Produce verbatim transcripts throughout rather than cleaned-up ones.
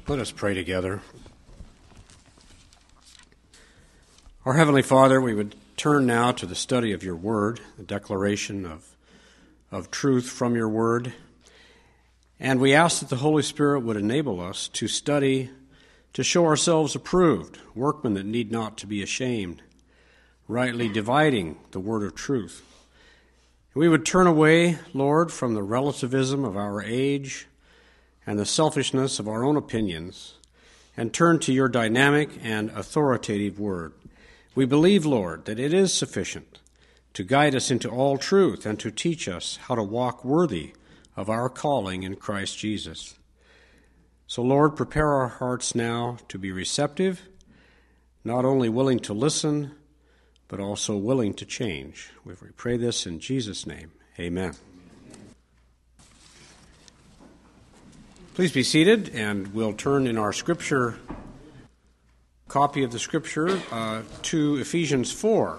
Let us pray together. Our Heavenly Father, we would turn now to the study of your word, the declaration of, of truth from your word. And we ask that the Holy Spirit would enable us to study, to show ourselves approved, workmen that need not to be ashamed, rightly dividing the word of truth. We would turn away, Lord, from the relativism of our age and the selfishness of our own opinions, and turn to your dynamic and authoritative word. We believe, Lord, that it is sufficient to guide us into all truth and to teach us how to walk worthy of our calling in Christ Jesus. So, Lord, prepare our hearts now to be receptive, not only willing to listen, but also willing to change. We pray this in Jesus' name. Amen. Please be seated, and we'll turn in our scripture, copy of the scripture, uh, to Ephesians four.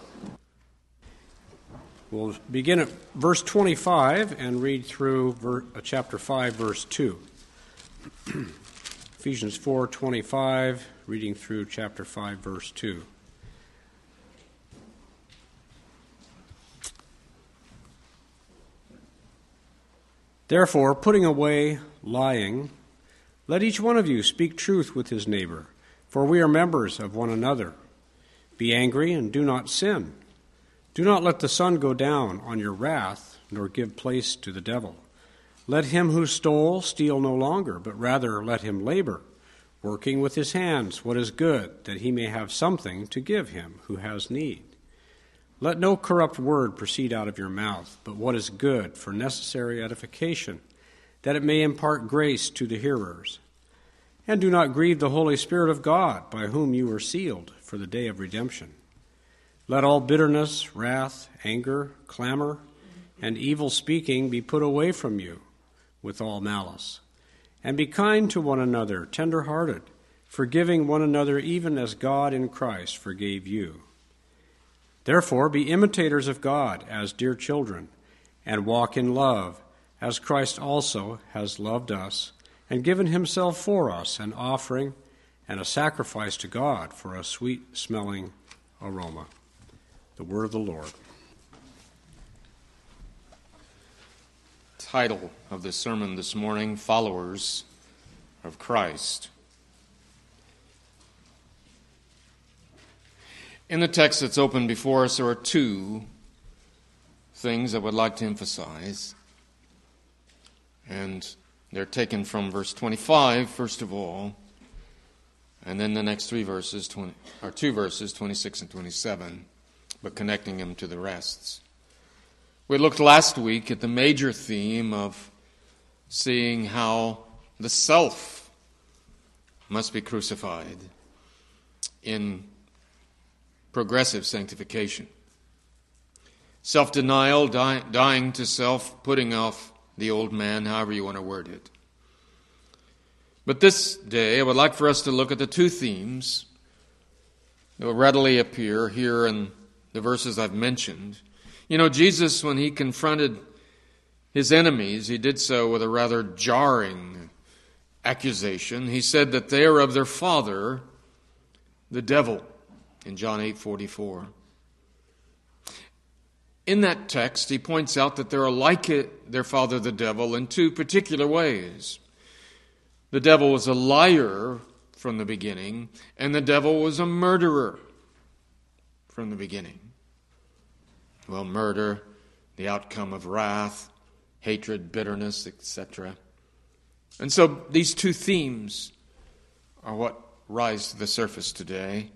We'll begin at verse twenty-five and read through ver- uh, chapter five, verse two. Ephesians four twenty-five, reading through chapter five, verse two. Therefore, putting away lying, let each one of you speak truth with his neighbor, for we are members of one another. Be angry and do not sin. Do not let the sun go down on your wrath, nor give place to the devil. Let him who stole steal no longer, but rather let him labor, working with his hands what is good, that he may have something to give him who has need. Let no corrupt word proceed out of your mouth, but what is good for necessary edification, that it may impart grace to the hearers. And do not grieve the Holy Spirit of God, by whom you were sealed for the day of redemption. Let all bitterness, wrath, anger, clamor, and evil speaking be put away from you with all malice. And be kind to one another, tender-hearted, forgiving one another even as God in Christ forgave you. Therefore, be imitators of God as dear children, and walk in love, as Christ also has loved us, and given himself for us, an offering and a sacrifice to God for a sweet-smelling aroma. The word of the Lord. Title of the sermon this morning, Followers of Christ. In the text that's open before us, there are two things I would like to emphasize. And they're taken from verse twenty-five, first of all, and then the next three verses, twenty, or two verses, twenty-six and twenty-seven, but connecting them to the rests. We looked last week at the major theme of seeing how the self must be crucified in progressive sanctification. Self-denial, die, dying to self, putting off the old man, however you want to word it. But this day, I would like for us to look at the two themes that will readily appear here in the verses I've mentioned. You know, Jesus, when he confronted his enemies, he did so with a rather jarring accusation. He said that they are of their father, the devil, in John eight forty-four. In that text, he points out that they are like it, their father, the devil, in two particular ways. The devil was a liar from the beginning, and the devil was a murderer from the beginning. Well, murder, the outcome of wrath, hatred, bitterness, et cetera. And so these two themes are what rise to the surface today.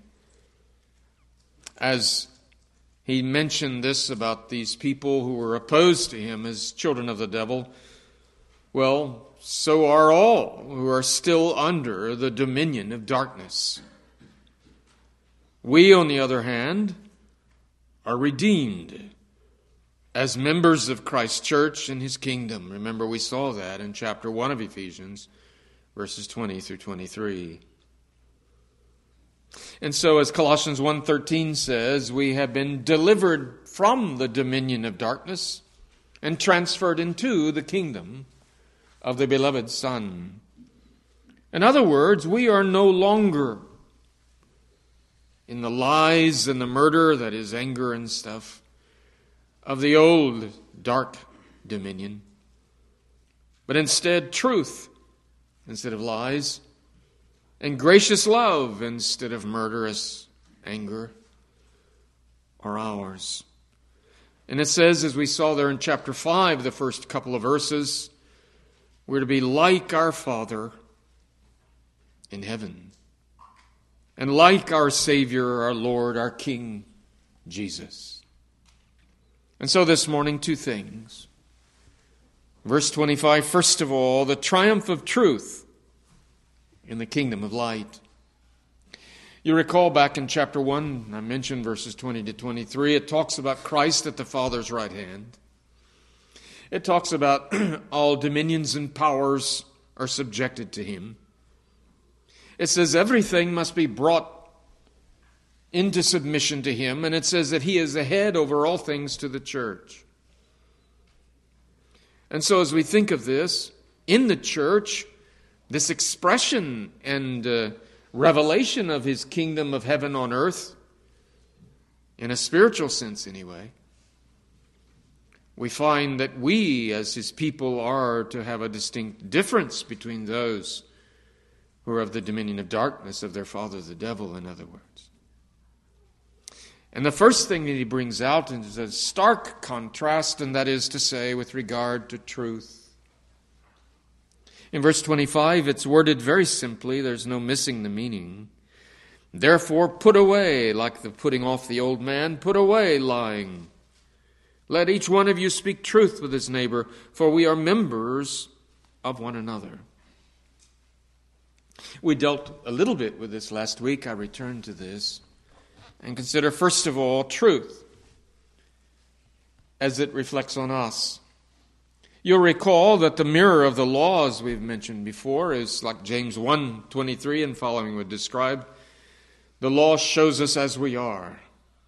As he mentioned this about these people who were opposed to him as children of the devil, well, so are all who are still under the dominion of darkness. We, on the other hand, are redeemed as members of Christ's church and his kingdom. Remember, we saw that in chapter one of Ephesians, verses twenty through twenty-three. And so, as Colossians one thirteen says, we have been delivered from the dominion of darkness and transferred into the kingdom of the beloved Son. In other words, we are no longer in the lies and the murder, that is anger and stuff, of the old dark dominion, but instead truth instead of lies, and gracious love instead of murderous anger are ours. And it says, as we saw there in chapter five, the first couple of verses, we're to be like our Father in heaven, and like our Savior, our Lord, our King, Jesus. And so this morning, two things. Verse twenty-five, first of all, the triumph of truth in the kingdom of light. You recall back in chapter one, I mentioned verses twenty to twenty-three, it talks about Christ at the Father's right hand. It talks about all dominions and powers are subjected to him. It says everything must be brought into submission to him, and it says that he is the head over all things to the church. And so as we think of this, in the church, this expression and uh, revelation of his kingdom of heaven on earth, in a spiritual sense anyway, we find that we as his people are to have a distinct difference between those who are of the dominion of darkness, of their father the devil, in other words. And the first thing that he brings out is a stark contrast, and that is to say, with regard to truth. In verse twenty-five, it's worded very simply. There's no missing the meaning. Therefore, put away, like the putting off the old man, put away lying. Let each one of you speak truth with his neighbor, for we are members of one another. We dealt a little bit with this last week. I returned to this. And consider, first of all, truth as it reflects on us. You'll recall that the mirror of the law, as we've mentioned before, is like James one twenty-three and following would describe. The law shows us as we are.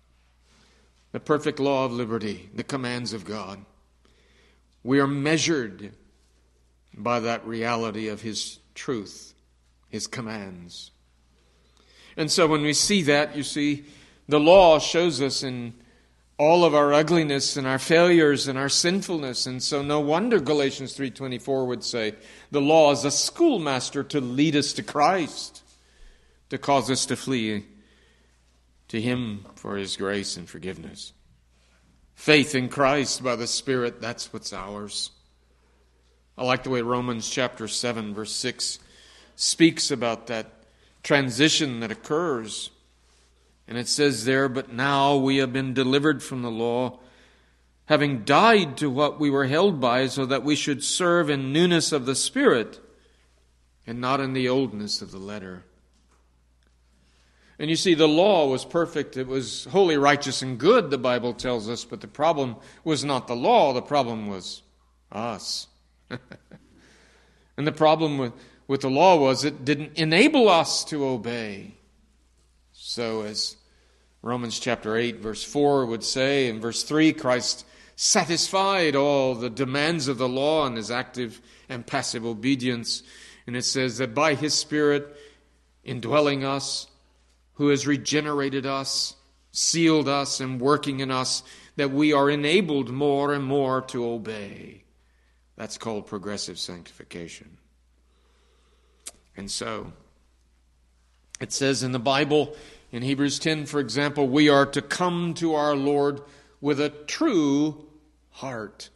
The perfect law of liberty, the commands of God. We are measured by that reality of his truth, his commands. And so when we see that, you see, the law shows us in all of our ugliness and our failures and our sinfulness. And so no wonder Galatians three twenty-four would say, the law is a schoolmaster to lead us to Christ, to cause us to flee to him for his grace and forgiveness. Faith in Christ by the Spirit, that's what's ours. I like the way Romans chapter seven, verse six speaks about that transition that occurs. And it says there, but now we have been delivered from the law, having died to what we were held by, so that we should serve in newness of the Spirit and not in the oldness of the letter. And you see, the law was perfect. It was holy, righteous, and good, the Bible tells us. But the problem was not the law. The problem was us. And the problem with, with the law was it didn't enable us to obey. So as Romans chapter eight, verse four would say, in verse three, Christ satisfied all the demands of the law in his active and passive obedience. And it says that by his Spirit indwelling us, who has regenerated us, sealed us, and working in us, that we are enabled more and more to obey. That's called progressive sanctification. And so, it says in the Bible, in Hebrews ten, for example, we are to come to our Lord with a true heart.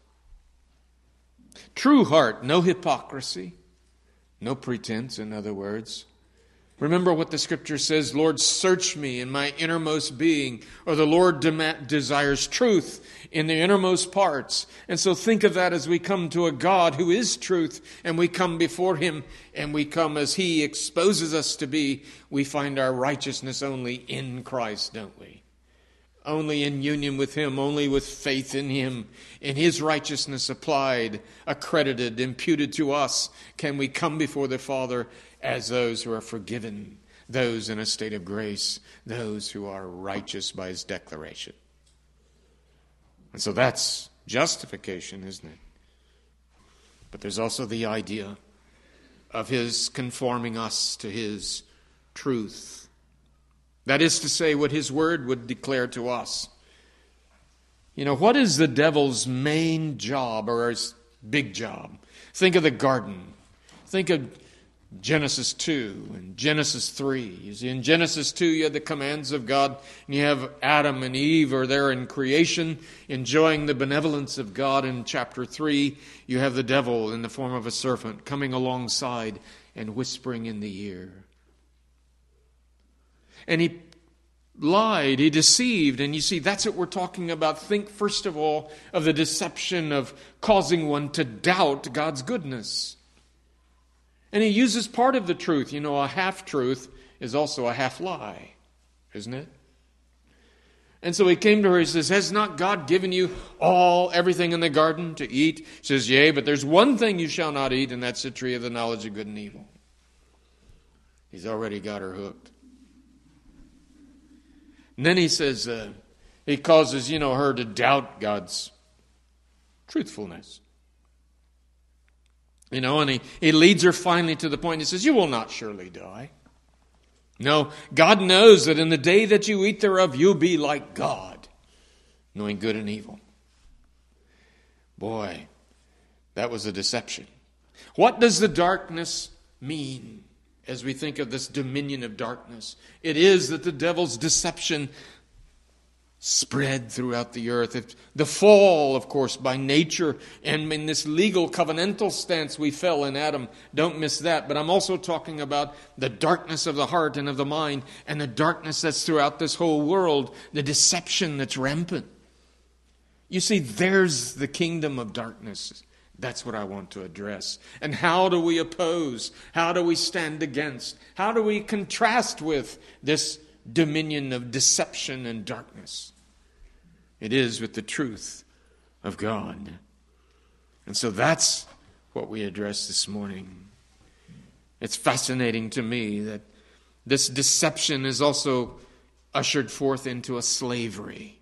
True heart, no hypocrisy, no pretense, in other words. Remember what the Scripture says, Lord, search me in my innermost being, or the Lord dem- desires truth in the innermost parts. And so think of that as we come to a God who is truth, and we come before him, and we come as he exposes us to be. We find our righteousness only in Christ, don't we? Only in union with him, only with faith in him, in his righteousness applied, accredited, imputed to us, can we come before the Father as those who are forgiven, those in a state of grace, those who are righteous by his declaration. And so that's justification, isn't it? But there's also the idea of His conforming us to His truth. That is to say, what His Word would declare to us. You know, what is the devil's main job or his big job? Think of the garden. Think of Genesis two and Genesis three. You see, in Genesis two, you have the commands of God, and you have Adam and Eve are there in creation, enjoying the benevolence of God. In chapter three, you have the devil in the form of a serpent coming alongside and whispering in the ear. And he lied, he deceived, and you see, that's what we're talking about. Think, first of all, of the deception of causing one to doubt God's goodness. And he uses part of the truth. You know, a half-truth is also a half-lie, isn't it? And so he came to her, he says, has not God given you all, everything in the garden to eat? He says, yea, but there's one thing you shall not eat, and that's the tree of the knowledge of good and evil. He's already got her hooked. And then he says, uh, he causes, you know, her to doubt God's truthfulness. You know, and he, he leads her finally to the point, he says, you will not surely die. No, God knows that in the day that you eat thereof, you'll be like God, knowing good and evil. Boy, that was a deception. What does the darkness mean? As we think of this dominion of darkness, it is that the devil's deception spread throughout the earth. If the fall, of course, by nature, and in this legal covenantal stance we fell in Adam, don't miss that. But I'm also talking about the darkness of the heart and of the mind, and the darkness that's throughout this whole world, the deception that's rampant. You see, there's the kingdom of darkness. That's what I want to address. And how do we oppose? How do we stand against? How do we contrast with this dominion of deception and darkness? It is with the truth of God. And so that's what we address this morning. It's fascinating to me that this deception is also ushered forth into a slavery.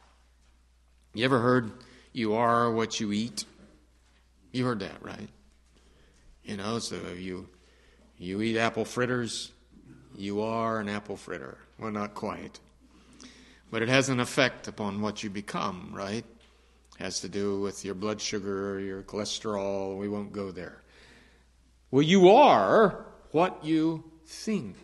You ever heard, you are what you eat? You heard that, right? You know, so you you eat apple fritters, you are an apple fritter. Well, not quite. But it has an effect upon what you become, right? It has to do with your blood sugar, your cholesterol. We won't go there. Well, you are what you think.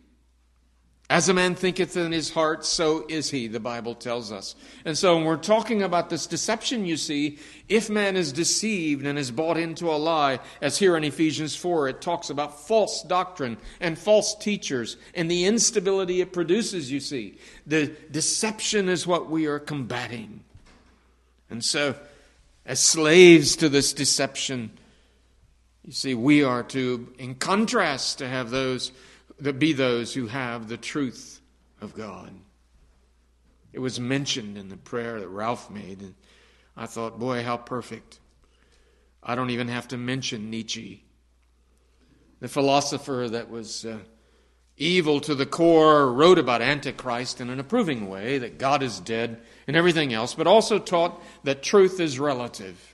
As a man thinketh in his heart, so is he, the Bible tells us. And so when we're talking about this deception, you see, if man is deceived and is bought into a lie, as here in Ephesians four, it talks about false doctrine and false teachers and the instability it produces, you see. The deception is what we are combating. And so, as slaves to this deception, you see, we are to, in contrast, to have those that be those who have the truth of God. It was mentioned in the prayer that Ralph made, and I thought, boy, how perfect. I don't even have to mention Nietzsche, the philosopher that was uh, evil to the core, wrote about Antichrist in an approving way, that God is dead and everything else, but also taught that truth is relative.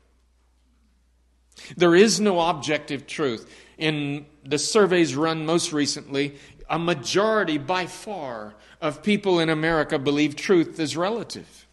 There is no objective truth. In the surveys run most recently, a majority by far of people in America believe truth is relative.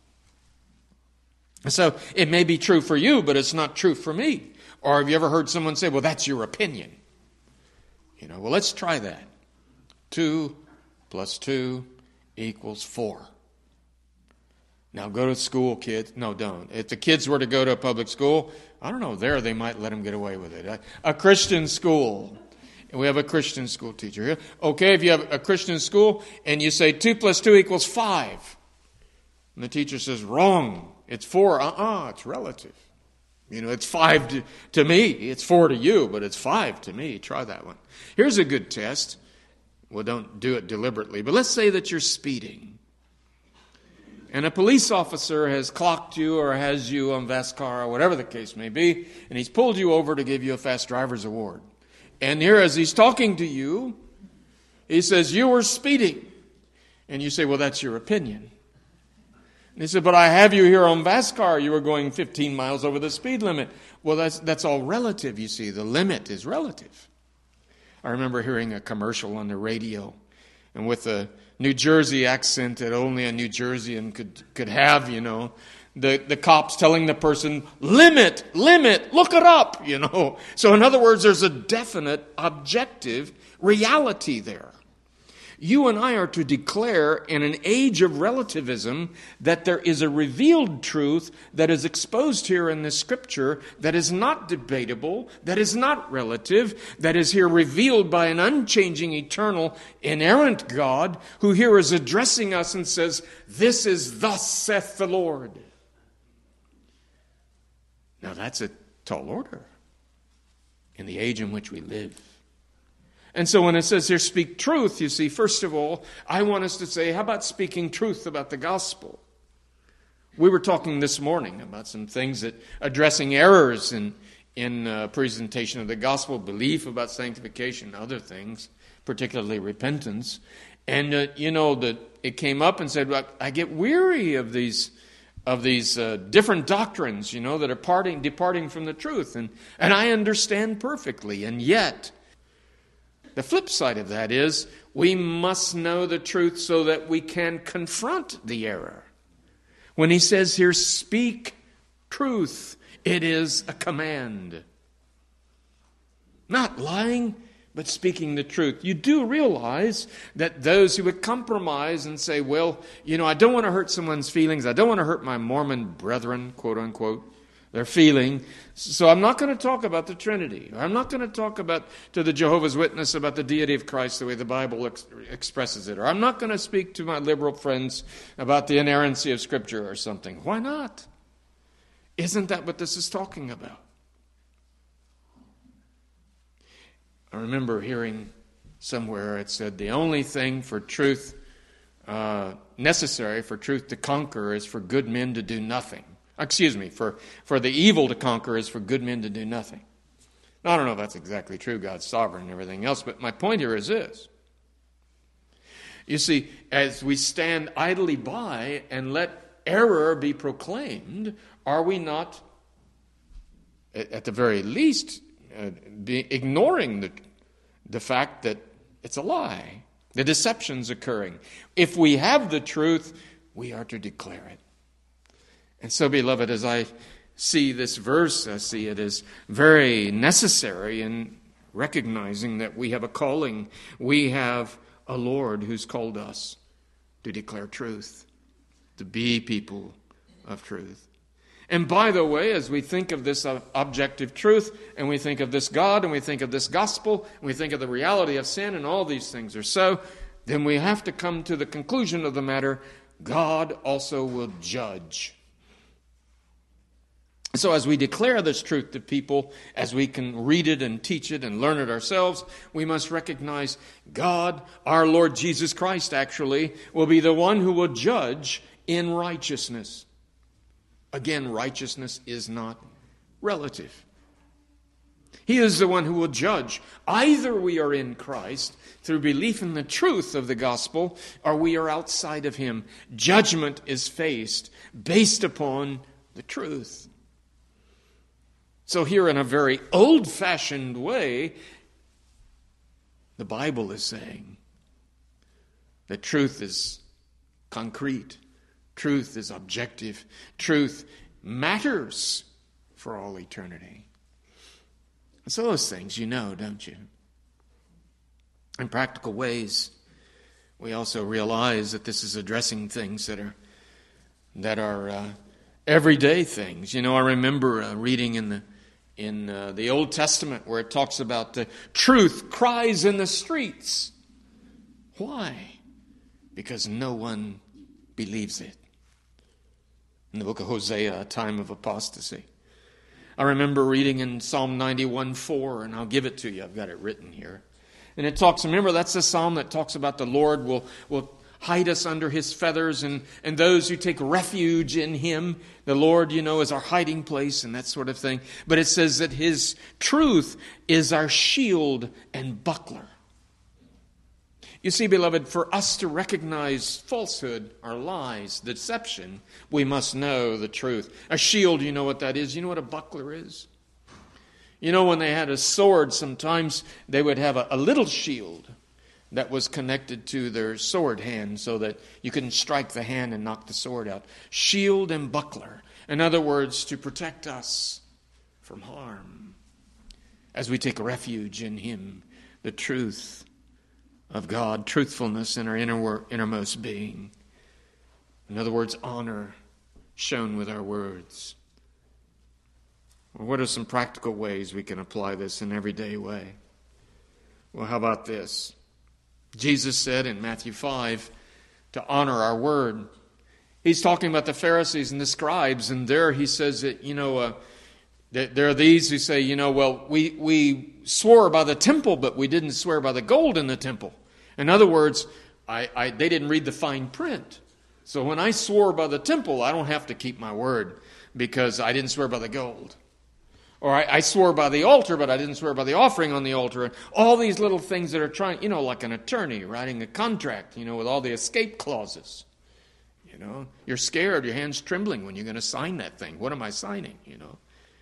So it may be true for you, but it's not true for me. Or have you ever heard someone say, well, that's your opinion? You know, well, let's try that. Two plus two equals four. Now go to school, kids. No, don't. If the kids were to go to a public school, I don't know, there they might let them get away with it. A, a Christian school. And we have a Christian school teacher here. Okay, if you have a Christian school and you say two plus two equals five. And the teacher says, wrong. It's four. Uh-uh, it's relative. You know, it's five to, to me. It's four to you, but it's five to me. Try that one. Here's a good test. Well, don't do it deliberately. But let's say that you're speeding. And a police officer has clocked you or has you on VASCAR or whatever the case may be, and he's pulled you over to give you a fast driver's award. And here, as he's talking to you, he says, you were speeding. And you say, well, that's your opinion. And he said, but I have you here on Vascar. You were going fifteen miles over the speed limit. Well, that's, that's all relative, you see. The limit is relative. I remember hearing a commercial on the radio, and with a New Jersey accent that only a New Jerseyan could, could have, you know, the, the cops telling the person, limit, limit, look it up, you know. So in other words, there's a definite objective reality there. You and I are to declare in an age of relativism that there is a revealed truth that is exposed here in this scripture that is not debatable, that is not relative, that is here revealed by an unchanging, eternal, inerrant God who here is addressing us and says, this is thus saith the Lord. Now that's a tall order in the age in which we live. And so when it says here, speak truth, you see, first of all, I want us to say, how about speaking truth about the gospel? We were talking this morning about some things that addressing errors in, in uh, presentation of the gospel, belief about sanctification, other things, particularly repentance. And, uh, you know, that it came up and said, well, I get weary of these of these uh, different doctrines, you know, that are parting, departing from the truth. And, and I understand perfectly, and yet the flip side of that is we must know the truth so that we can confront the error. When he says here, speak truth, it is a command. Not lying, but speaking the truth. You do realize that those who would compromise and say, well, you know, I don't want to hurt someone's feelings. I don't want to hurt my Mormon brethren, quote unquote, their feeling. So I'm not going to talk about the Trinity. I'm not going to talk about to the Jehovah's Witness about the deity of Christ the way the Bible ex- expresses it. Or I'm not going to speak to my liberal friends about the inerrancy of Scripture or something. Why not? Isn't that what this is talking about? I remember hearing somewhere it said the only thing for truth uh, necessary for truth to conquer is for good men to do nothing. Excuse me, for, for the evil to conquer is for good men to do nothing. Now, I don't know if that's exactly true. God's sovereign and everything else, but my point here is this. You see, as we stand idly by and let error be proclaimed, are we not, at the very least, uh, be ignoring the, the fact that it's a lie? The deception's occurring. If we have the truth, we are to declare it. And so, beloved, as I see this verse, I see it as very necessary in recognizing that we have a calling. We have a Lord who's called us to declare truth, to be people of truth. And by the way, as we think of this objective truth, and we think of this God, and we think of this gospel, and we think of the reality of sin, and all these things are so, then we have to come to the conclusion of the matter, God also will judge. So as we declare this truth to people, as we can read it and teach it and learn it ourselves, we must recognize God, our Lord Jesus Christ actually, will be the one who will judge in righteousness. Again, righteousness is not relative. He is the one who will judge. Either we are in Christ through belief in the truth of the gospel, or we are outside of Him. Judgment is faced based upon the truth. So here in a very old-fashioned way, the Bible is saying that truth is concrete. Truth is objective. Truth matters for all eternity. So those things you know, don't you? In practical ways, we also realize that this is addressing things that are that are uh, everyday things. You know, I remember uh, reading in the in uh, the Old Testament where it talks about the truth cries in the streets. Why? Because no one believes it. In the book of Hosea, a time of apostasy. I remember reading in Psalm ninety-one four, and I'll give it to you. I've got it written here. And it talks, remember, that's the psalm that talks about the Lord will, will hide us under His feathers, and, and those who take refuge in Him. The Lord, you know, is our hiding place and that sort of thing. But it says that His truth is our shield and buckler. You see, beloved, for us to recognize falsehood or lies, deception, we must know the truth. A shield, you know what that is? You know what a buckler is? You know, when they had a sword, sometimes they would have a, a little shield that was connected to their sword hand so that you couldn't strike the hand and knock the sword out. Shield and buckler. In other words, to protect us from harm as we take refuge in Him, the truth of God, truthfulness in our inner, innermost being. In other words, honor shown with our words. Well, what are some practical ways we can apply this in an everyday way? Well, how about this? Jesus said in Matthew five to honor our word. He's talking about the Pharisees and the scribes, and there he says that, you know, uh, that there are these who say, you know, well, we, we swore by the temple, but we didn't swear by the gold in the temple. In other words, I, I, they didn't read the fine print. So when I swore by the temple, I don't have to keep my word because I didn't swear by the gold. Or I, I swore by the altar, but I didn't swear by the offering on the altar. And all these little things that are trying, you know, like an attorney writing a contract, you know, with all the escape clauses. You know, you're scared, your hand's trembling when you're going to sign that thing. What am I signing, you know?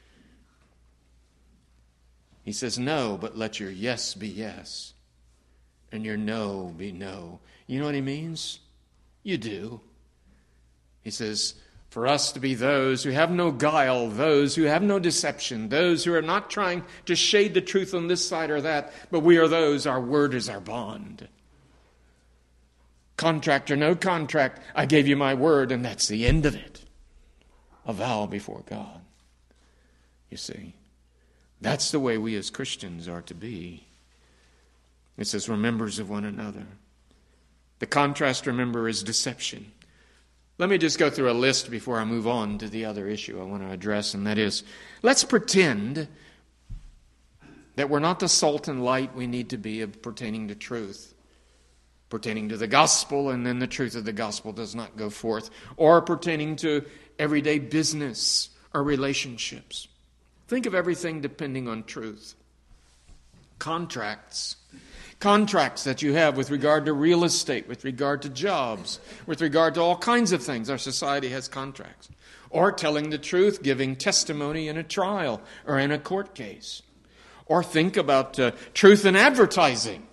He says, no, but let your yes be yes, and your no be no. You know what he means? You do. He says, for us to be those who have no guile, those who have no deception, those who are not trying to shade the truth on this side or that, but we are those, our word is our bond. Contract or no contract, I gave you my word, and that's the end of it. A vow before God. You see, that's the way we as Christians are to be. It says, we're members of one another. The contrast, remember, is deception. Let me just go through a list before I move on to the other issue I want to address, and that is, let's pretend that we're not the salt and light we need to be of pertaining to truth, pertaining to the gospel, and then the truth of the gospel does not go forth, or pertaining to everyday business or relationships. Think of everything depending on truth. Contracts. Contracts that you have with regard to real estate, with regard to jobs, with regard to all kinds of things. Our society has contracts. Or telling the truth, giving testimony in a trial or in a court case. Or think about uh, truth in advertising.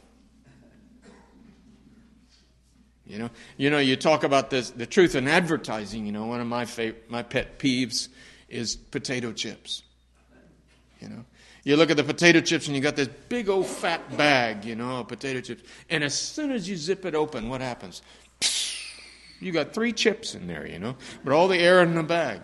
You know, you know, you talk about this, the truth in advertising. You know, one of my favorite, my pet peeves is potato chips. You know, you look at the potato chips and you got this big old fat bag, you know, of potato chips. And as soon as you zip it open, what happens? You got three chips in there, you know, but all the air in the bag.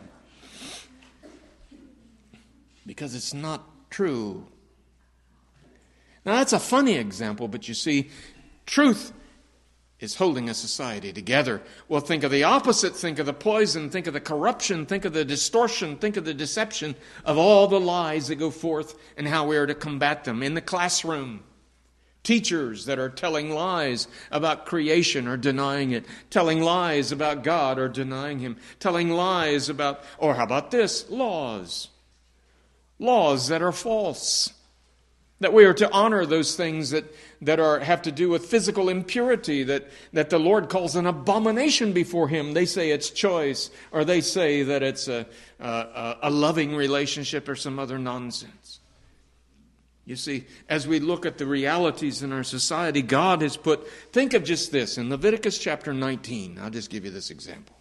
Because it's not true. Now that's a funny example, but you see, truth is holding a society together. Well, think of the opposite. Think of the poison. Think of the corruption. Think of the distortion. Think of the deception of all the lies that go forth and how we are to combat them. In the classroom, teachers that are telling lies about creation or denying it. Telling lies about God or denying Him. Telling lies about, or how about this? Laws. Laws that are false. That we are to honor those things that, that are have to do with physical impurity, that, that the Lord calls an abomination before Him. They say it's choice, or they say that it's a, a, a loving relationship or some other nonsense. You see, as we look at the realities in our society, God has put, think of just this, in Leviticus chapter nineteen, I'll just give you this example.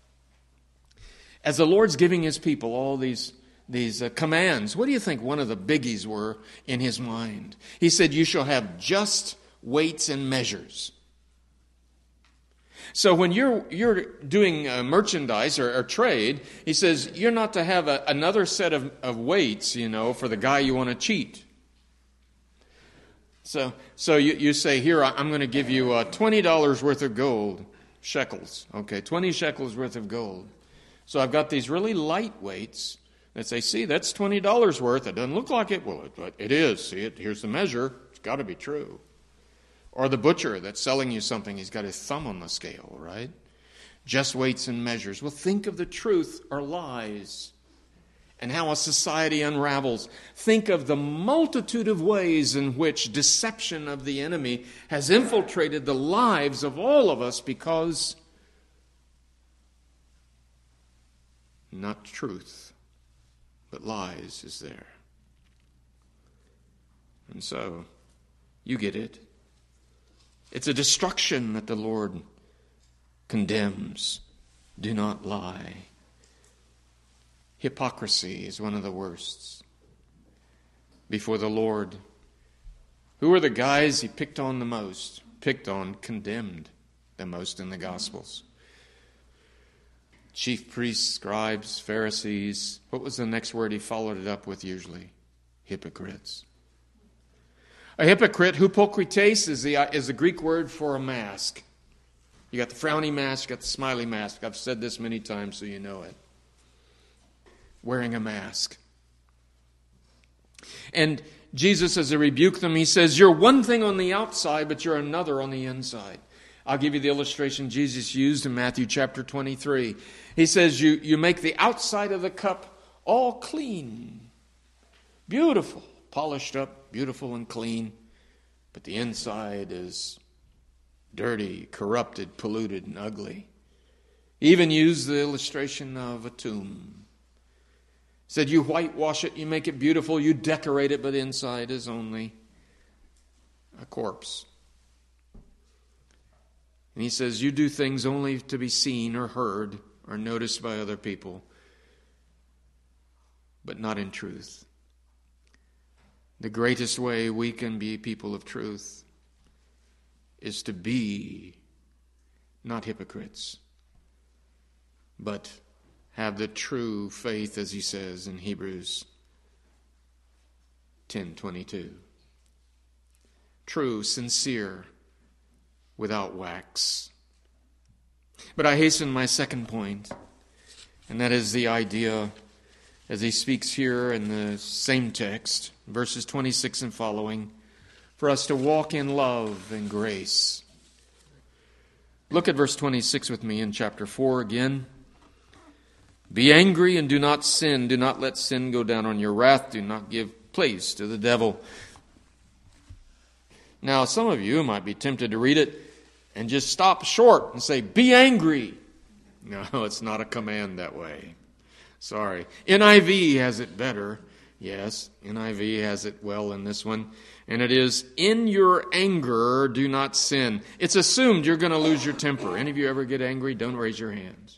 As the Lord's giving His people all these These uh, commands, what do you think one of the biggies were in His mind? He said, you shall have just weights and measures. So when you're you're doing uh, merchandise or, or trade, He says, you're not to have a, another set of, of weights, you know, for the guy you want to cheat. So so you, you say, here, I'm going to give you uh, twenty dollars worth of gold, shekels, okay, twenty shekels worth of gold. So I've got these really light weights. They say, see, that's twenty dollars worth. It doesn't look like it. Well, it, it is. See, it, here's the measure. It's got to be true. Or the butcher that's selling you something, he's got his thumb on the scale, right? Just weights and measures. Well, think of the truth or lies. and how a society unravels. Think of the multitude of ways in which deception of the enemy has infiltrated the lives of all of us because not truth, but lies is there. And so, you get it. It's a destruction that the Lord condemns. Do not lie. Hypocrisy is one of the worsts before the Lord. Who are the guys he picked on the most? Picked on, condemned the most in the Gospels. Chief priests, scribes, Pharisees. What was the next word he followed it up with usually? Hypocrites. A hypocrite, hypokrites, is the, is the Greek word for a mask. You got the frowny mask, you got the smiley mask. I've said this many times so you know it. Wearing a mask. And Jesus, as he rebuked them, he says, you're one thing on the outside, but you're another on the inside. I'll give you the illustration Jesus used in Matthew chapter twenty-three. He says, you, you make the outside of the cup all clean, beautiful, polished up, beautiful and clean, but the inside is dirty, corrupted, polluted, and ugly. He even used the illustration of a tomb. He said, you whitewash it, you make it beautiful, you decorate it, but inside is only a corpse. And he says, you do things only to be seen or heard or noticed by other people, but not in truth. The greatest way we can be people of truth is to be not hypocrites, but have the true faith, as he says in Hebrews ten twenty-two. True, sincere, without wax. But I hasten my second point, and that is the idea, as he speaks here in the same text, verses twenty-six and following, for us to walk in love and grace. Look at verse twenty-six with me in chapter four again. Be angry and do not sin. Do not let sin go down on your wrath. Do not give place to the devil. Now, some of you might be tempted to read it and just stop short and say, be angry. No, it's not a command that way. Sorry. N I V has it better. Yes, N I V has it well in this one. And it is, in your anger, do not sin. It's assumed you're going to lose your temper. Any of you ever get angry? Don't raise your hands.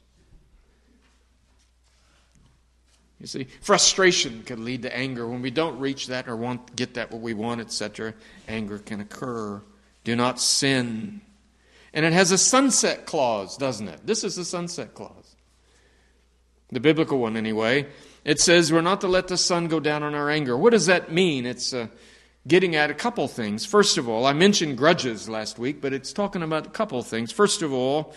You see, frustration can lead to anger. When we don't reach that or want get that what we want, et cetera, anger can occur. Do not sin. And it has a sunset clause, doesn't it? This is the sunset clause. The biblical one, anyway. It says we're not to let the sun go down on our anger. What does that mean? It's uh, getting at a couple things. First of all, I mentioned grudges last week, but it's talking about a couple things. First of all,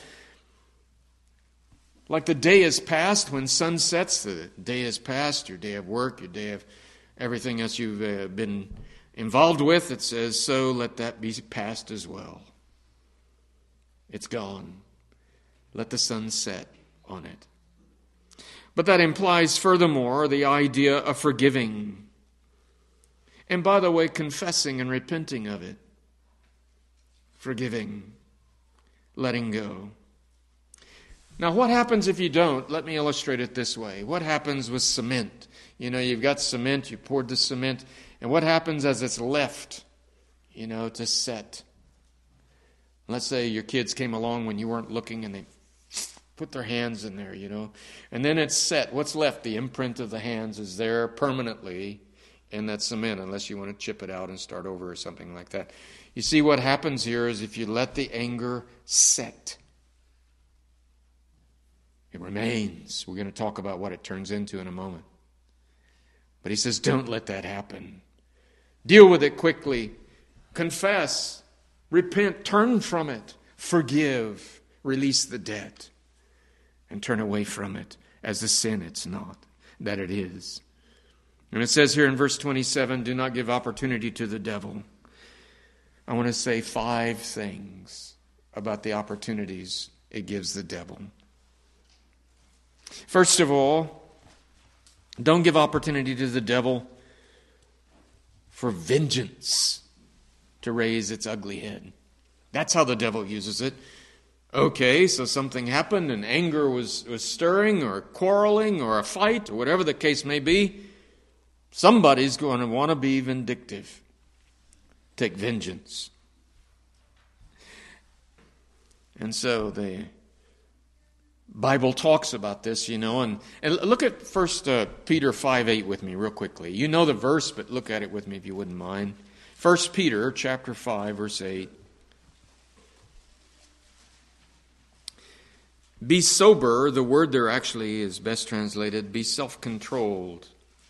like the day is past, when sun sets, the day is past, your day of work, your day of everything else you've uh, been involved with, it says, so let that be past as well. It's gone. Let the sun set on it. But that implies, furthermore, the idea of forgiving. And by the way, confessing and repenting of it. Forgiving. Letting go. Now, what happens if you don't? Let me illustrate it this way. What happens with cement? You know, you've got cement, you poured the cement, and what happens as it's left, you know, to set? Let's say your kids came along when you weren't looking and they put their hands in there, you know, and then it's set. What's left? The imprint of the hands is there permanently in that cement, unless you want to chip it out and start over or something like that. You see, what happens here is if you let the anger set, it remains. We're going to talk about what it turns into in a moment. But he says, don't let that happen. Deal with it quickly. Confess. Repent. Turn from it. Forgive. Release the debt. And turn away from it as the sin it's not, that it is. And it says here in verse twenty-seven, do not give opportunity to the devil. I want to say five things about the opportunities it gives the devil. First of all, Don't give opportunity to the devil for vengeance to raise its ugly head. That's how the devil uses it. Okay, so something happened and anger was, was stirring or quarreling or a fight or whatever the case may be. Somebody's going to want to be vindictive. Take vengeance. And so the Bible talks about this, you know, and, and look at First uh, Peter five eight with me real quickly. You know the verse, but look at it with me if you wouldn't mind. First Peter chapter five, verse eight. Be sober, the word there actually is best translated, be self-controlled.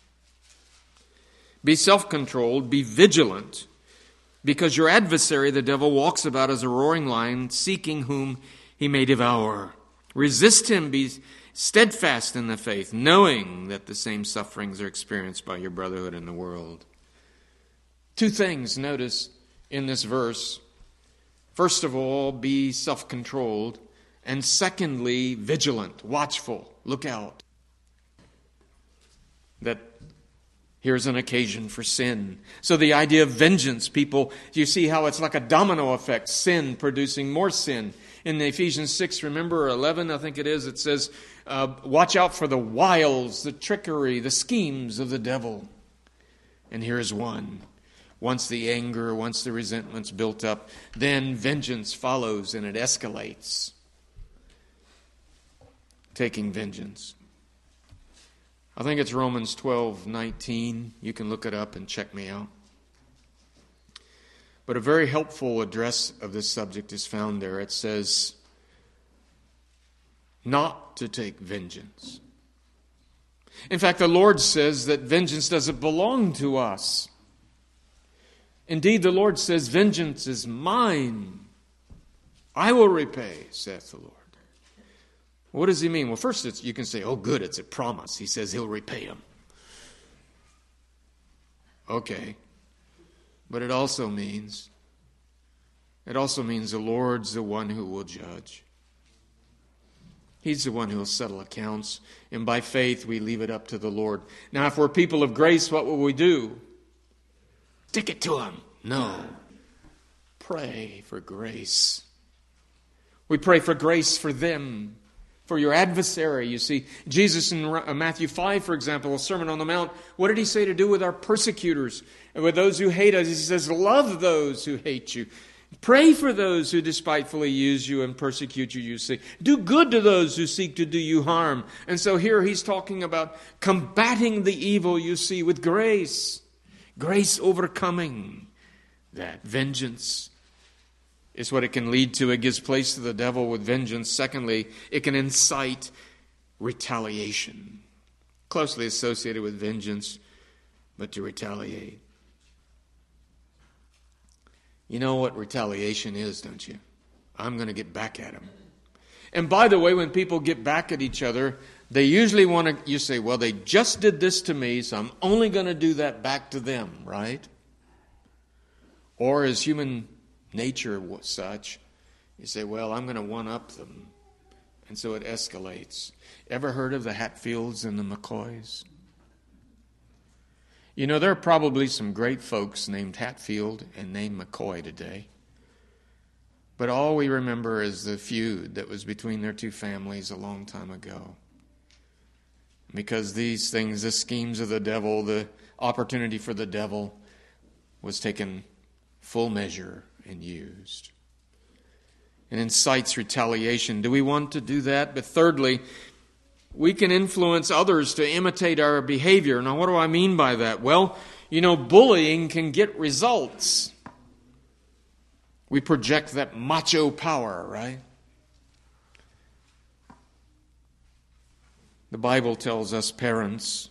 Be self-controlled, be vigilant, because your adversary, the devil, walks about as a roaring lion, seeking whom he may devour. Resist him, be steadfast in the faith, knowing that the same sufferings are experienced by your brotherhood in the world. Two things, notice, in this verse. First of all, be self-controlled. And secondly, vigilant, watchful, look out. That here's an occasion for sin. So the idea of vengeance, people, you see how it's like a domino effect, sin producing more sin. In Ephesians six, remember, eleven, I think it is, it says, uh, watch out for the wiles, the trickery, the schemes of the devil. And here's one. Once the anger, once the resentment's built up, then vengeance follows and it escalates. Taking vengeance. I think it's Romans twelve nineteen. You can look it up and check me out. But a very helpful address of this subject is found there. It says, not to take vengeance. In fact, the Lord says that vengeance doesn't belong to us. Indeed, the Lord says, vengeance is mine. I will repay, saith the Lord. What does he mean? Well, first it's, you can say, oh good, it's a promise. He says he'll repay him. Okay. But it also means, it also means the Lord's the one who will judge. He's the one who will settle accounts. And by faith, we leave it up to the Lord. Now, if we're people of grace, what will we do? Stick it to him. No. Pray for grace. We pray for grace for them. For your adversary, you see. Jesus in Matthew five, for example, a Sermon on the Mount, what did he say to do with our persecutors? And with those who hate us, he says, love those who hate you. Pray for those who despitefully use you and persecute you, you see. Do good to those who seek to do you harm. And so here he's talking about combating the evil, you see, with grace. Grace overcoming that vengeance. Is what it can lead to. It gives place to the devil with vengeance. Secondly, it can incite retaliation. Closely associated with vengeance, but to retaliate. You know what retaliation is, don't you? I'm going to get back at him. And by the way, when people get back at each other, they usually want to, you say, well, they just did this to me, so I'm only going to do that back to them, right? Or as human nature was such, you say, well, I'm going to one-up them. And so it escalates. Ever heard of the Hatfields and the McCoys? You know, there are probably some great folks named Hatfield and named McCoy today. But all we remember is the feud that was between their two families a long time ago. Because these things, the schemes of the devil, the opportunity for the devil was taken full measure and used. It incites retaliation. Do we want to do that? But thirdly, we can influence others to imitate our behavior. Now, what do I mean by that? Well, you know, bullying can get results. We project that macho power, right? The Bible tells us parents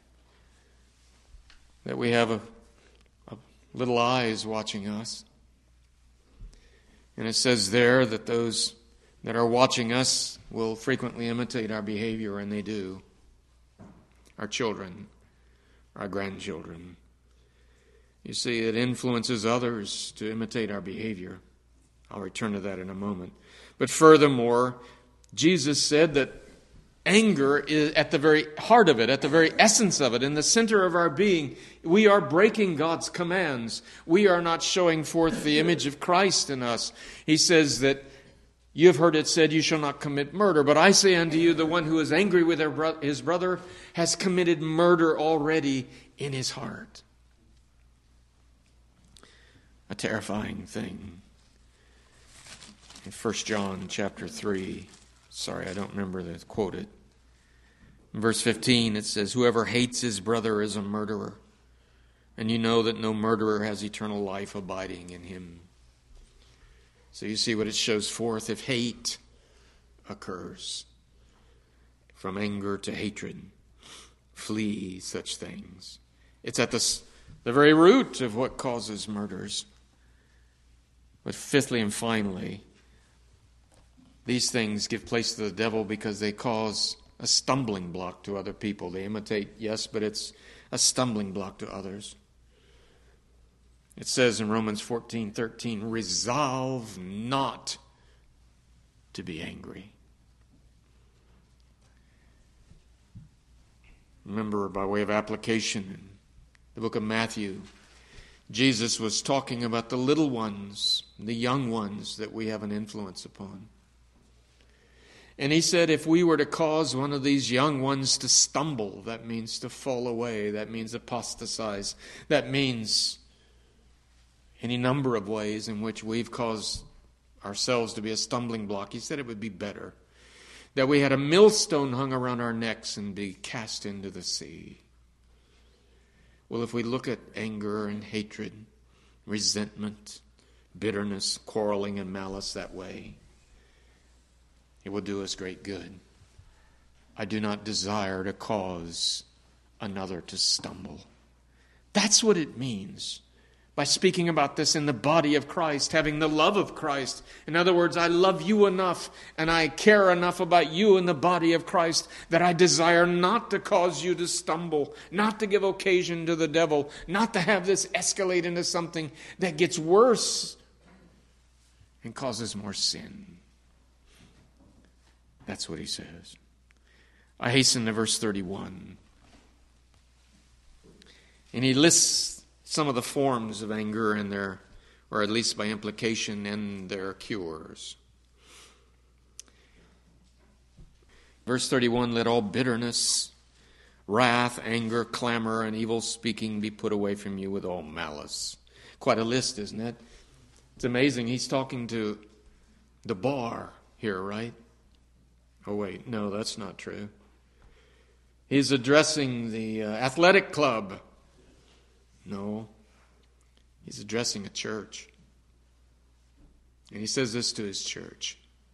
that we have a, a little eyes watching us. And it says there that those that are watching us will frequently imitate our behavior, and they do. Our children, our grandchildren. You see, it influences others to imitate our behavior. I'll return to that in a moment. But furthermore, Jesus said that Anger is at the very heart of it, at the very essence of it, in the center of our being. We are breaking God's commands. We are not showing forth the image of Christ in us. He says that you have heard it said, you shall not commit murder. But I say unto you, the one who is angry with his brother has committed murder already in his heart. A terrifying thing. In First John chapter three, sorry, I don't remember the quoted. In verse fifteen, it says, whoever hates his brother is a murderer, and you know that no murderer has eternal life abiding in him. So you see what it shows forth if hate occurs. From anger to hatred, flee such things. It's at the, the very root of what causes murders. But fifthly and finally, these things give place to the devil because they cause a stumbling block to other people. They imitate, yes, but it's a stumbling block to others. It says in Romans fourteen thirteen, resolve not to be angry. Remember, by way of application, in the book of Matthew, Jesus was talking about the little ones, the young ones that we have an influence upon. And he said if we were to cause one of these young ones to stumble, that means to fall away, that means apostatize, that means any number of ways in which we've caused ourselves to be a stumbling block. He said it would be better that we had a millstone hung around our necks and be cast into the sea. Well, if we look at anger and hatred, resentment, bitterness, quarreling, and malice that way, it will do us great good. I do not desire to cause another to stumble. That's what it means by speaking about this in the body of Christ, having the love of Christ. In other words, I love you enough and I care enough about you in the body of Christ that I desire not to cause you to stumble, not to give occasion to the devil, not to have this escalate into something that gets worse and causes more sin. That's what he says. I hasten to verse thirty-one. And he lists some of the forms of anger and their, or at least by implication, and their cures. Verse thirty-one, let all bitterness, wrath, anger, clamor, and evil speaking be put away from you with all malice. Quite a list, isn't it? It's amazing. He's talking to the bar here, right? Oh, wait, no, that's not true. He's addressing the uh, athletic club. No, he's addressing a church. And he says this to his church.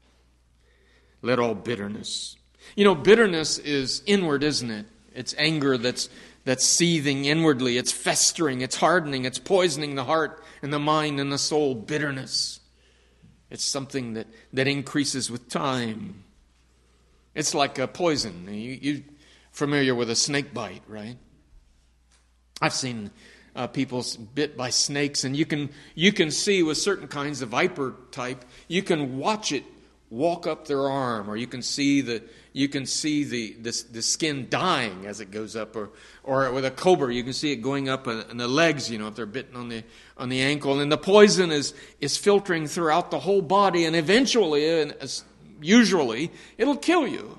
Let all bitterness. You know, bitterness is inward, isn't it? It's anger that's that's seething inwardly. It's festering. It's hardening. It's poisoning the heart and the mind and the soul. Bitterness. It's something that, that increases with time. It's like a poison. You, you're familiar with a snake bite, right? I've seen uh, people bit by snakes, and you can you can see with certain kinds of viper type, you can watch it walk up their arm, or you can see the you can see the the, the skin dying as it goes up, or or with a cobra, you can see it going up in the legs. You know, if they're bitten on the on the ankle, and the poison is is filtering throughout the whole body, and eventually, and usually, it'll kill you.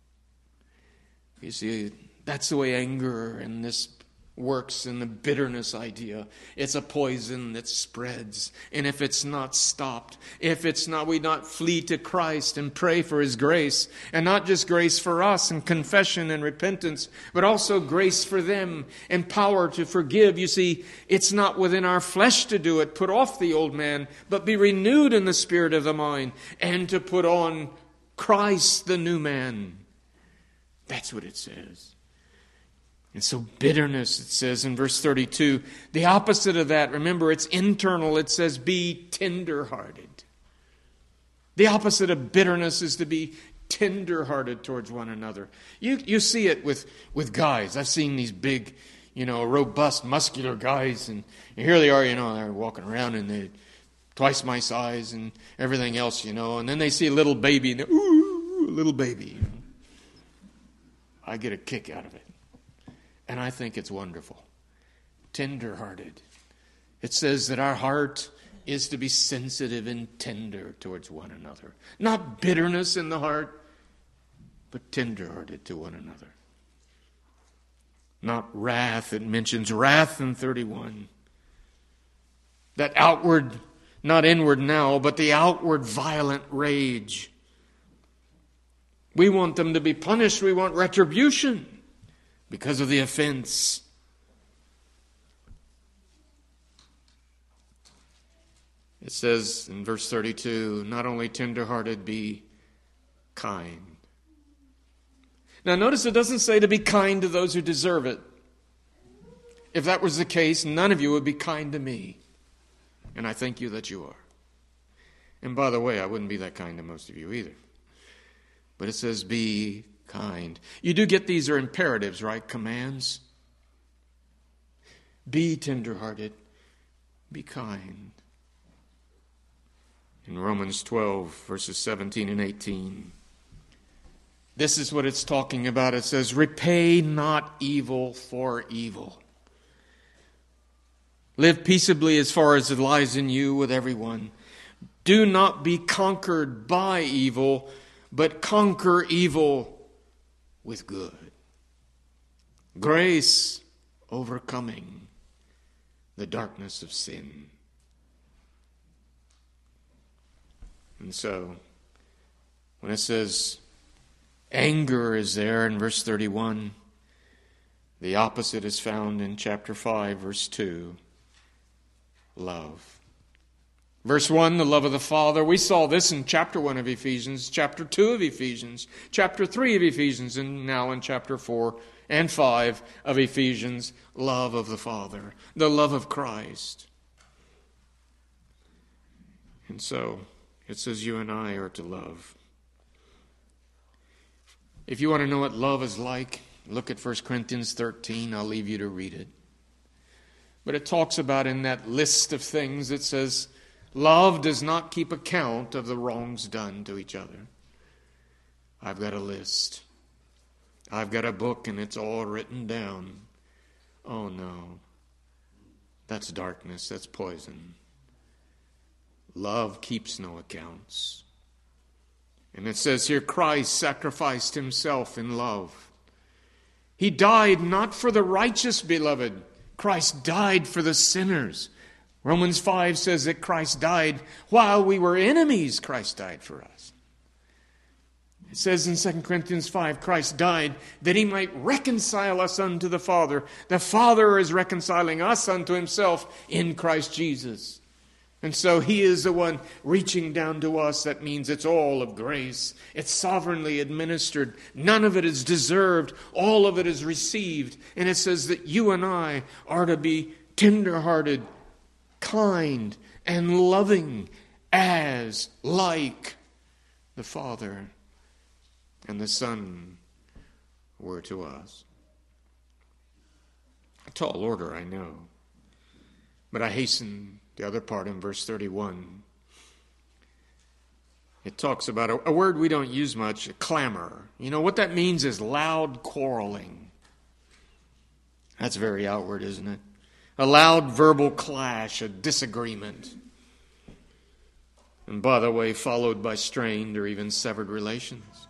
You see, that's the way anger and this works in the bitterness idea. It's a poison that spreads. And if it's not stopped, if it's not, we not flee to Christ and pray for His grace. And not just grace for us and confession and repentance, but also grace for them and power to forgive. You see, it's not within our flesh to do it, put off the old man, but be renewed in the spirit of the mind and to put on Christ, the new man. That's what it says. And so bitterness, it says in verse thirty-two, the opposite of that, remember, it's internal. It says, be tender-hearted. The opposite of bitterness is to be tender-hearted towards one another. You you see it with, with guys. I've seen these big, you know, robust, muscular guys, and here they are, you know, they're walking around and they're twice my size and everything else, you know, and then they see a little baby, and they're, ooh, little baby. I get a kick out of it. And I think it's wonderful. Tender-hearted. It says that our heart is to be sensitive and tender towards one another. Not bitterness in the heart, but tender-hearted to one another. Not wrath. It mentions wrath in thirty-one. That outward, not inward now, but the outward violent rage. We want them to be punished. We want retribution because of the offense. It says in verse thirty-two, not only tender-hearted, be kind. Now notice it doesn't say to be kind to those who deserve it. If that was the case, none of you would be kind to me. And I thank you that you are. And by the way, I wouldn't be that kind to most of you either. But it says be kind. You do get these are imperatives, right? Commands. Be tender-hearted. Be kind. In Romans twelve, verses seventeen and eighteen, this is what it's talking about. It says, repay not evil for evil. Live peaceably as far as it lies in you with everyone. Do not be conquered by evil, but conquer evil with good. Grace overcoming the darkness of sin. And so, when it says anger is there in verse thirty-one, the opposite is found in chapter five, verse two, love. Verse one, the love of the Father. We saw this in chapter one of Ephesians, chapter two of Ephesians, chapter three of Ephesians, and now in chapter four and five of Ephesians, love of the Father, the love of Christ. And so, it says you and I are to love. If you want to know what love is like, look at First Corinthians thirteen. I'll leave you to read it. But it talks about in that list of things, it says, love does not keep account of the wrongs done to each other. I've got a list. I've got a book and it's all written down. Oh no. That's darkness. That's poison. Love keeps no accounts. And it says here, Christ sacrificed himself in love. He died not for the righteous, beloved. Christ died for the sinners. Romans five says that Christ died while we were enemies. Christ died for us. It says in Second Corinthians five, Christ died that he might reconcile us unto the Father. The Father is reconciling us unto himself in Christ Jesus. And so he is the one reaching down to us. That means it's all of grace. It's sovereignly administered. None of it is deserved. All of it is received. And it says that you and I are to be tender-hearted, kind, and loving as like the Father and the Son were to us. A tall order, I know. But I hasten the other part in verse thirty-one. It talks about a, a word we don't use much, clamor. You know, what that means is loud quarreling. That's very outward, isn't it? A loud verbal clash, a disagreement. And by the way, followed by strained or even severed relations.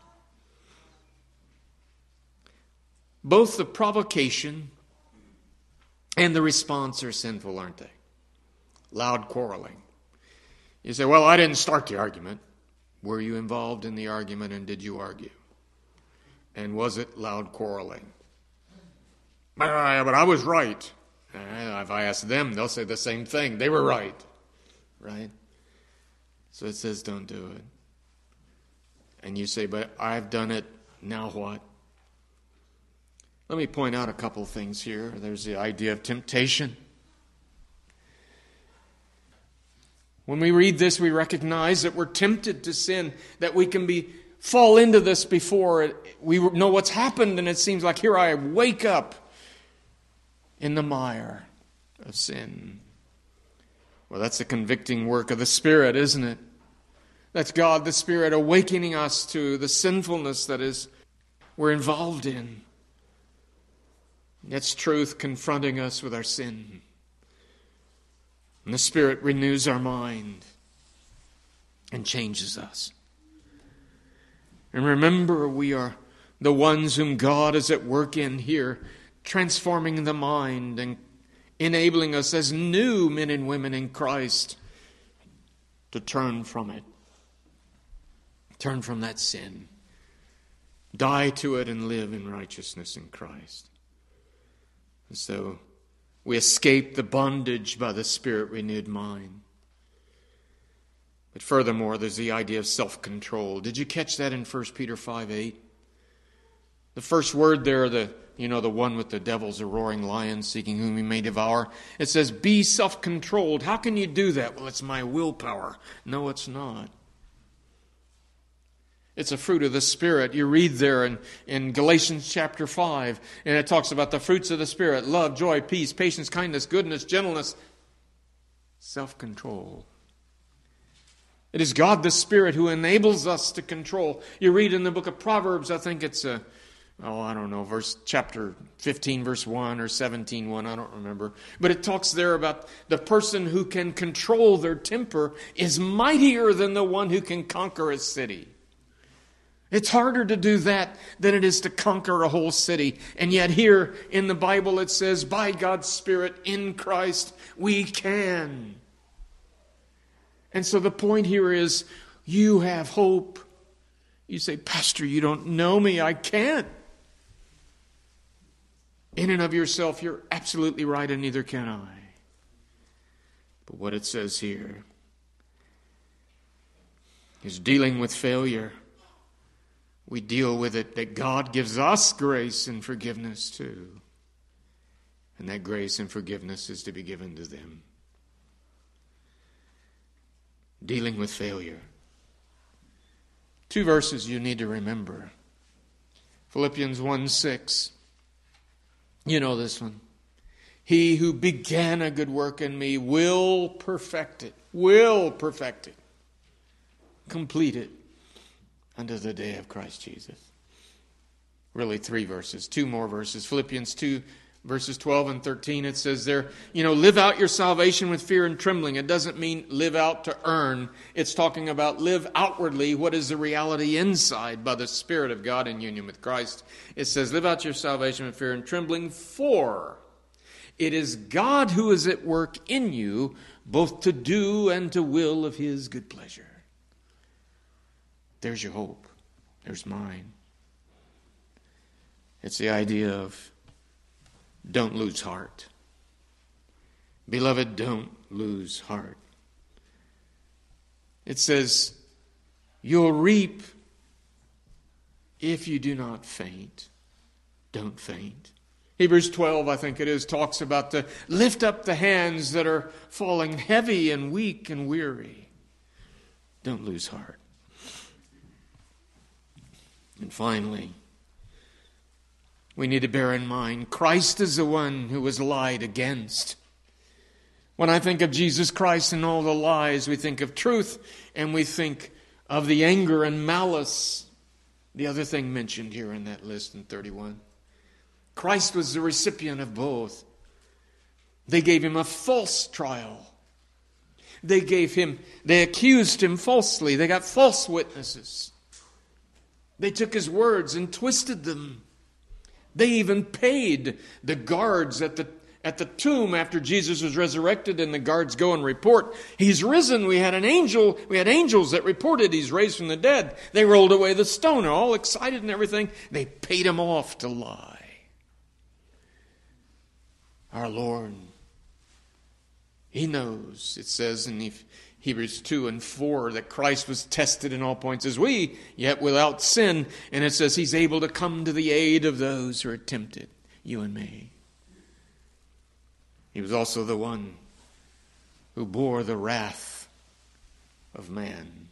Both the provocation and the response are sinful, aren't they? Loud quarreling. You say, well, I didn't start the argument. Were you involved in the argument and did you argue? And was it loud quarreling? But I, but I was right. If I ask them, they'll say the same thing. They were right. Right? So it says don't do it. And you say, but I've done it. Now what? Let me point out a couple things here. There's the idea of temptation. When we read this, we recognize that we're tempted to sin, that we can be fall into this before we know what's happened, and it seems like here I wake up in the mire of sin. Well, that's the convicting work of the Spirit, isn't it? That's God, the Spirit, awakening us to the sinfulness that is we're involved in. It's truth confronting us with our sin. And the Spirit renews our mind and changes us. And remember, we are the ones whom God is at work in here, transforming the mind and enabling us as new men and women in Christ to turn from it. Turn from that sin. Die to it and live in righteousness in Christ. And so we escape the bondage by the Spirit-renewed mind. But furthermore, there's the idea of self-control. Did you catch that in First Peter five eight? The first word there, the you know, the one with the devil's a roaring lion seeking whom he may devour. It says, be self-controlled. How can you do that? Well, it's my willpower. No, it's not. It's a fruit of the Spirit. You read there in, in Galatians chapter five, and it talks about the fruits of the Spirit: love, joy, peace, patience, kindness, goodness, gentleness, self-control. It is God the Spirit who enables us to control. You read in the book of Proverbs, I think it's a, oh, I don't know, verse chapter fifteen, verse one, or seventeen, one, I don't remember. But it talks there about the person who can control their temper is mightier than the one who can conquer a city. It's harder to do that than it is to conquer a whole city. And yet here in the Bible it says, by God's Spirit in Christ, we can. And so the point here is, you have hope. You say, Pastor, you don't know me. I can't. In and of yourself, you're absolutely right, and neither can I. But what it says here is dealing with failure. We deal with it that God gives us grace and forgiveness too. And that grace and forgiveness is to be given to them. Dealing with failure. Two verses you need to remember. Philippians one six. You know this one. He who began a good work in me will perfect it. Will perfect it. Complete it unto the day of Christ Jesus. Really three verses. Two more verses. Philippians two verses twelve and thirteen, it says there, you know, live out your salvation with fear and trembling. It doesn't mean live out to earn. It's talking about live outwardly what is the reality inside by the Spirit of God in union with Christ. It says live out your salvation with fear and trembling, for it is God who is at work in you, both to do and to will of His good pleasure. There's your hope. There's mine. It's the idea of don't lose heart. Beloved, don't lose heart. It says, you'll reap if you do not faint. Don't faint. Hebrews twelve, I think it is, talks about the lift up the hands that are falling heavy and weak and weary. Don't lose heart. And finally, we need to bear in mind, Christ is the one who was lied against. When I think of Jesus Christ and all the lies, we think of truth, and we think of the anger and malice, the other thing mentioned here in that list in thirty-one. Christ was the recipient of both. They gave him a false trial. They gave him, they accused him falsely. They got false witnesses. They took his words and twisted them. They even paid the guards at the at the tomb after Jesus was resurrected, and the guards go and report, he's risen. We had an angel, we had angels that reported he's raised from the dead. They rolled away the stone, all excited and everything. They paid him off to lie. Our Lord, He knows, it says in Hebrews two and four, that Christ was tested in all points as we, yet without sin. And it says He's able to come to the aid of those who are tempted, you and me. He was also the one who bore the wrath of man.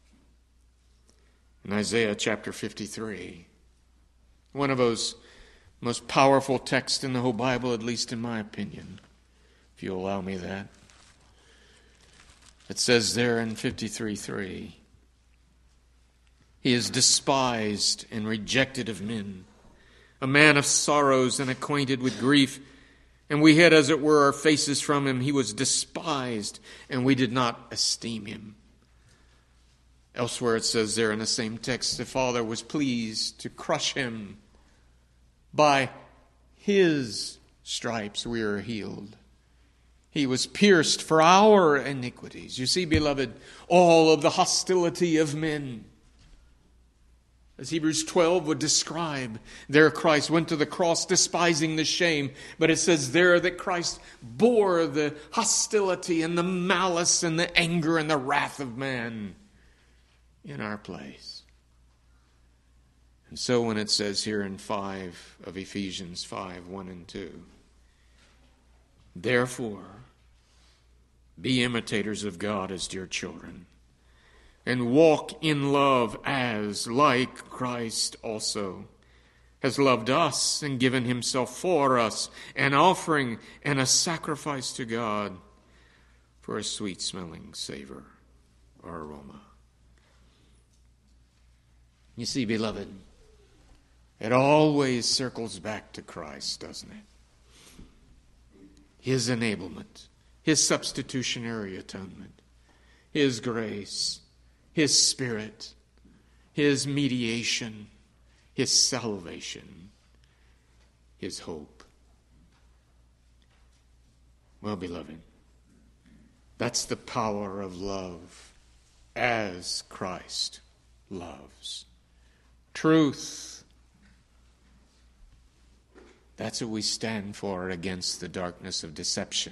In Isaiah chapter fifty-three, one of those most powerful texts in the whole Bible, at least in my opinion, if you allow me that. It says there in fifty-three three, He is despised and rejected of men, a man of sorrows and acquainted with grief. And we hid, as it were, our faces from him. He was despised, and we did not esteem him. Elsewhere it says there in the same text, the Father was pleased to crush him. By his stripes we are healed. He was pierced for our iniquities. You see, beloved, all of the hostility of men, as Hebrews twelve would describe, there Christ went to the cross despising the shame. But it says there that Christ bore the hostility and the malice and the anger and the wrath of man in our place. And so when it says here in five of Ephesians five, one and two, therefore, be imitators of God as dear children, and walk in love as, like Christ also has loved us and given himself for us, an offering and a sacrifice to God for a sweet-smelling savor or aroma. You see, beloved, it always circles back to Christ, doesn't it? His enablement, his substitutionary atonement, his grace, his Spirit, his mediation, his salvation, his hope. Well, beloved, that's the power of love as Christ loves. Truth. That's what we stand for against the darkness of deception.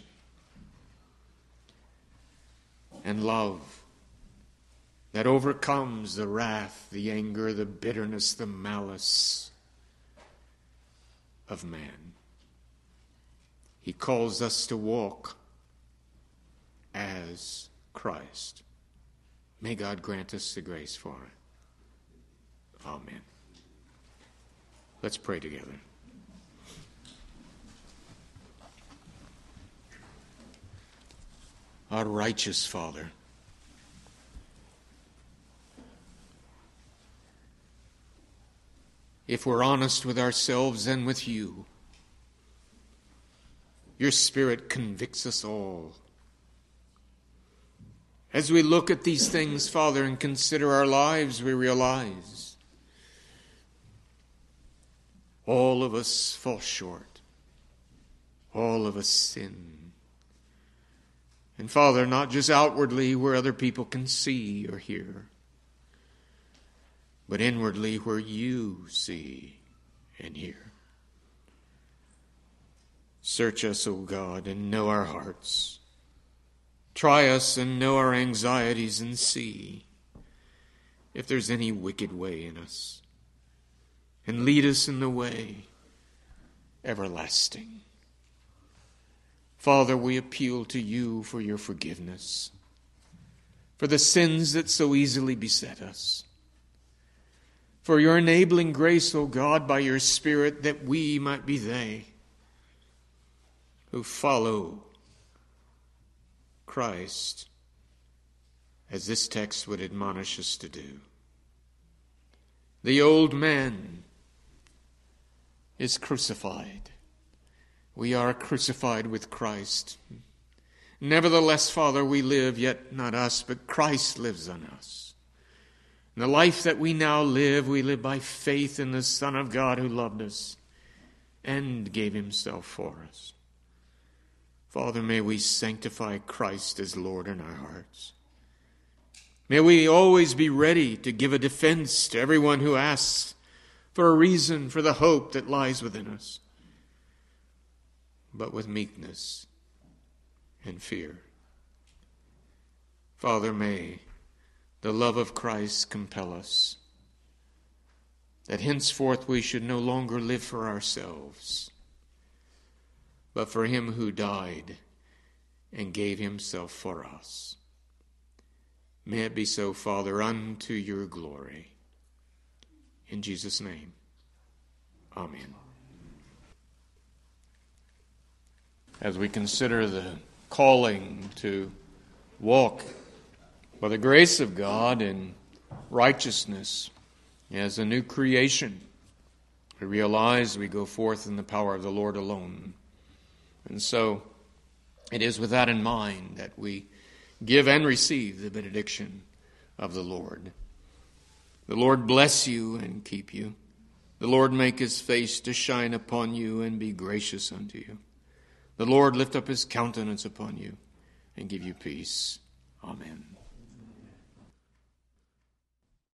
And love that overcomes the wrath, the anger, the bitterness, the malice of man. He calls us to walk as Christ. May God grant us the grace for it. Amen. Let's pray together. Our righteous Father, if we're honest with ourselves and with you, your Spirit convicts us all. As we look at these things, Father, and consider our lives, we realize all of us fall short. All of us sin. And Father, not just outwardly where other people can see or hear, but inwardly where you see and hear. Search us, O God, and know our hearts. Try us and know our anxieties and see if there's any wicked way in us. And lead us in the way everlasting. Father, we appeal to you for your forgiveness, for the sins that so easily beset us, for your enabling grace, O God, by your Spirit, that we might be they who follow Christ, as this text would admonish us to do. The old man is crucified. We are crucified with Christ. Nevertheless, Father, we live, yet not us, but Christ lives in us. In the life that we now live, we live by faith in the Son of God who loved us and gave himself for us. Father, may we sanctify Christ as Lord in our hearts. May we always be ready to give a defense to everyone who asks for a reason for the hope that lies within us, but with meekness and fear. Father, may the love of Christ compel us, that henceforth we should no longer live for ourselves, but for him who died and gave himself for us. May it be so, Father, unto your glory. In Jesus' name, amen. As we consider the calling to walk by the grace of God in righteousness as a new creation. We realize we go forth in the power of the Lord alone. And so it is with that in mind that we give and receive the benediction of the Lord. The Lord bless you and keep you. The Lord make his face to shine upon you and be gracious unto you. The Lord lift up his countenance upon you and give you peace. Amen.